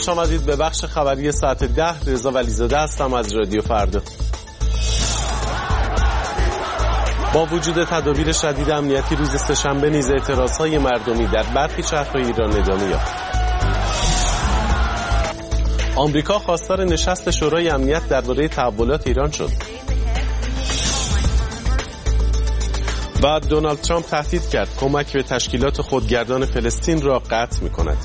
خوش آمدید به بخش خبری ساعت 10. رضا ولیزاده هستم از رادیو فردا. با وجود تدابیر شدید امنیتی روز سه‌شنبه نیز اعتراضهای مردمی در برخی شهرهای ایران ادامه یافت. آمریکا خواستار نشست شورای امنیت درباره تحولات ایران شد. و دونالد ترامپ تهدید کرد کمک به تشکیلات خودگردان فلسطین را قطع می‌کند.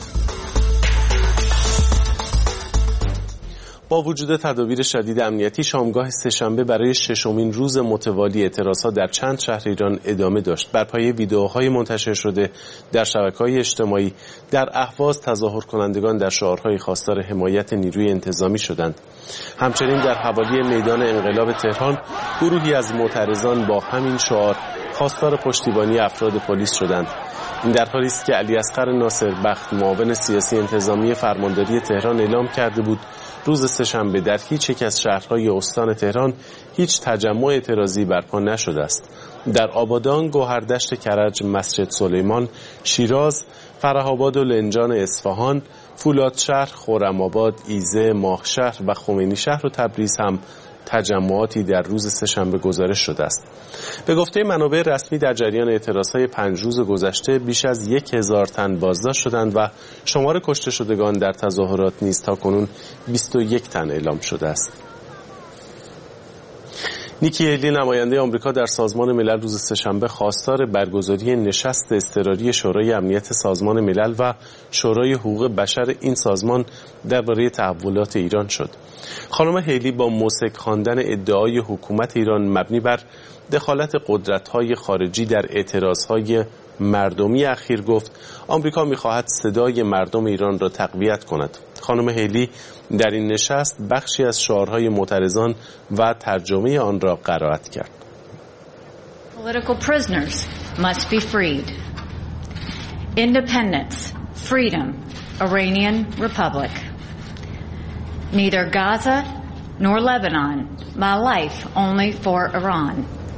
با وجود تدابیر شدید امنیتی شامگاه سه‌شنبه برای ششمین روز متوالی اعتراضها در چند شهر ایران ادامه داشت. بر پایه ویدئوهای منتشر شده در شبکه‌های اجتماعی در اهواز تظاهر کنندگان در شعارهای خواستار حمایت نیروی انتظامی شدند. همچنین در حوالی میدان انقلاب تهران گروهی از معترضان با همین شعار خواستار پشتیبانی افراد پلیس شدند. این در حالی است که علیاصغر ناصربخت معاون سیاسی انتظامی فرمانداری تهران اعلام کرده بود روز سه‌شنبه در هیچ یک از شهرهای استان تهران هیچ تجمع اعتراضی برپا نشده است. در آبادان، گوهردشت کرج، مسجد سلیمان، شیراز، فره‌آباد و لنجان اصفهان، فولادشهر، خرم‌آباد، ایزه، ماهشهر و خمینی شهر و تبریز هم تجمعاتی در روز سه‌شنبه گزارش شده است. به گفته منابع رسمی در جریان اعتراضهای 5 روز گذشته بیش از 1000 تن بازداشت شدند و شمار کشته شدگان در تظاهرات نیز تاکنون 21 تن اعلام شده است. نیکی هیلی نماینده آمریکا در سازمان ملل روز سه‌شنبه خواستار برگزاری نشست اضطراری شورای امنیت سازمان ملل و شورای حقوق بشر این سازمان درباره تحولات ایران شد. خانم هیلی با موسیقی خواندن ادعای حکومت ایران مبنی بر دخالت قدرت‌های خارجی در اعتراضهای مردمی اخیر گفت آمریکا می‌خواهد صدای مردم ایران را تقویت کند. خانم هیلی در این نشست بخشی از شعارهای معترضان و ترجمه آن را قرائت کرد. Political prisoners must be freed. Independence, freedom, Iranian Republic. Neither Gaza nor Lebanon. My life only for Iran.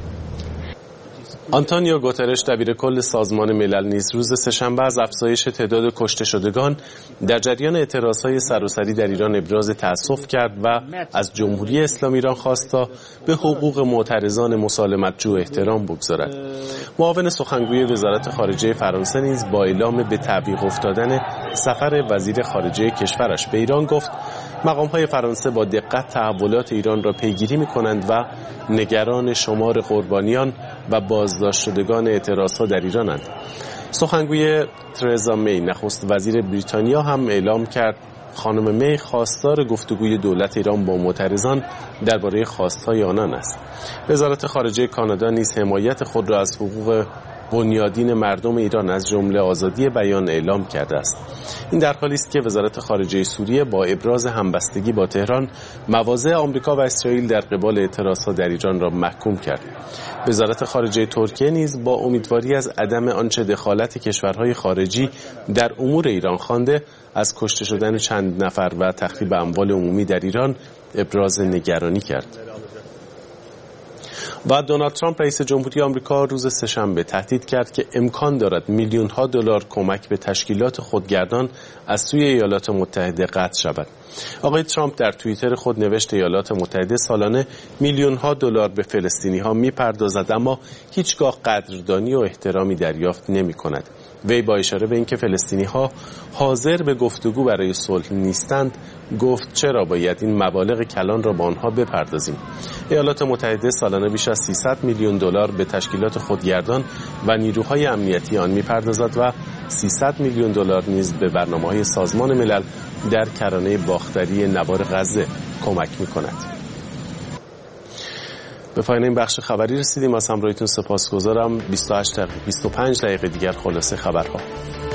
آنتونیو گوترش دبیر کل سازمان ملل نیز روز سه‌شنبه از افزایش تعداد کشته شدگان در جریان اعتراضهای سراسری در ایران ابراز تأسف کرد و از جمهوری اسلامی ایران خواست تا به حقوق معترضان مسالمت‌جو احترام بگذارد. معاون سخنگوی وزارت خارجه فرانسه نیز با اعلام به تعویق افتادن سفر وزیر خارجه کشورش به ایران گفت مقام‌های فرانسه با دقت تحولات ایران را پیگیری می‌کنند و نگران شمار قربانیان و بازداشت شدگان اعتراضها در ایرانند. سخنگوی ترزا می نخست وزیر بریتانیا هم اعلام کرد خانم می خواستار گفتگوی دولت ایران با معترضان درباره خواست‌های آنان است. وزارت خارجه کانادا نیز حمایت خود را از حقوق بنیادین مردم ایران از جمله آزادی بیان اعلام کرده است. این در حالی است که وزارت خارجه سوریه با ابراز همبستگی با تهران مواضع آمریکا و اسرائیل در قبال اعتراضات در ایران را محکوم کرد. وزارت خارجه ترکیه نیز با امیدواری از عدم آنچه دخالت کشورهای خارجی در امور ایران خوانده از کشته شدن چند نفر و تخریب اموال عمومی در ایران ابراز نگرانی کرد. و دونالد ترامپ رئیس جمهوری آمریکا روز سه‌شنبه تهدید کرد که امکان دارد میلیون‌ها دلار کمک به تشکیلات خودگردان از سوی ایالات متحده قطع شود. آقای ترامپ در توییتر خود نوشت ایالات متحده سالانه میلیون‌ها دلار به فلسطینی‌ها می‌پردازد اما هیچگاه قدردانی و احترامی دریافت نمی‌کند. وی با اشاره به اینکه فلسطینی‌ها حاضر به گفتگو برای صلح نیستند گفت چرا باید این مبالغ کلان را با آنها بپردازیم. ایالات متحده سالانه بیش از 300 میلیون دلار به تشکیلات خودگردان و نیروهای امنیتی آن می‌پردازد و 300 میلیون دلار نیز به برنامه‌های سازمان ملل در کرانه باختری نوار غزه کمک می‌کند. به پایان این بخش خبری رسیدیم. از همراهیتون سپاسگزارم. 25 دقیقه دیگر خلاصه خبرها.